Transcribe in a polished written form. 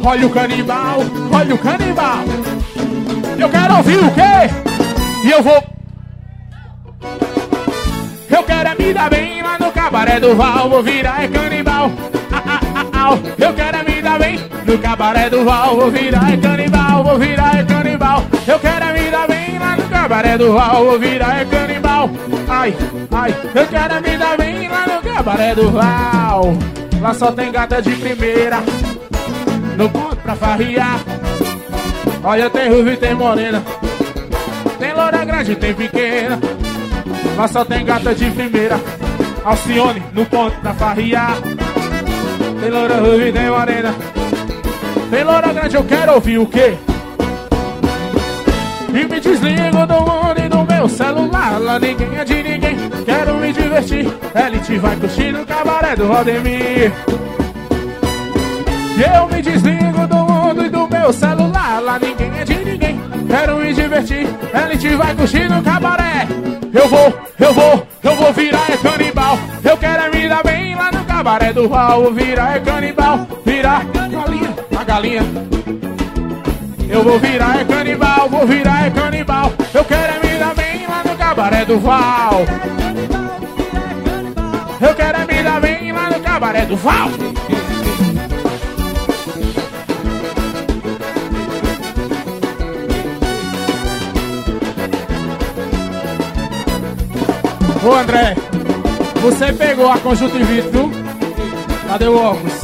olha o canibal, olha o canibal. Eu quero ouvir o quê? E eu vou... Eu quero é me dar bem lá no cabaré do Val, vou virar é canibal. Eu quero é me dar bem no cabaré do Val, vou virar é canibal, vou virar é canibal. Eu quero é me dar bem lá no cabaré do Val, vou virar é canibal. Ai, ai, eu quero é me dar bem lá no cabaré do Val. Lá só tem gata de primeira, no ponto pra farriar. Olha, tem ruiva e tem morena, tem loura grande e tem pequena. Lá só tem gata de primeira, Alcione no ponto pra farriar. Tem loura ruiva e tem morena, tem loura grande, eu quero ouvir o quê? E me desligo do mundo e do meu celular. Lá ninguém é de ninguém, quero me divertir. Elite vai curtir no cabaré do Valdemir. E eu me desligo do mundo e do meu celular. Lá ninguém é de ninguém, quero me divertir. Elite vai curtir no cabaré. Eu vou virar é canibal. Eu quero é me dar bem lá no cabaré do Val. Vou virar é canibal, virar galinha, a galinha. Eu vou virar é canibal, vou virar é canibal. Eu quero é me dar bem lá no cabaré do Val. Eu quero é me dar bem lá no cabaré do Val. Ô André, você pegou a conjuntivite, viu? Cadê o óculos?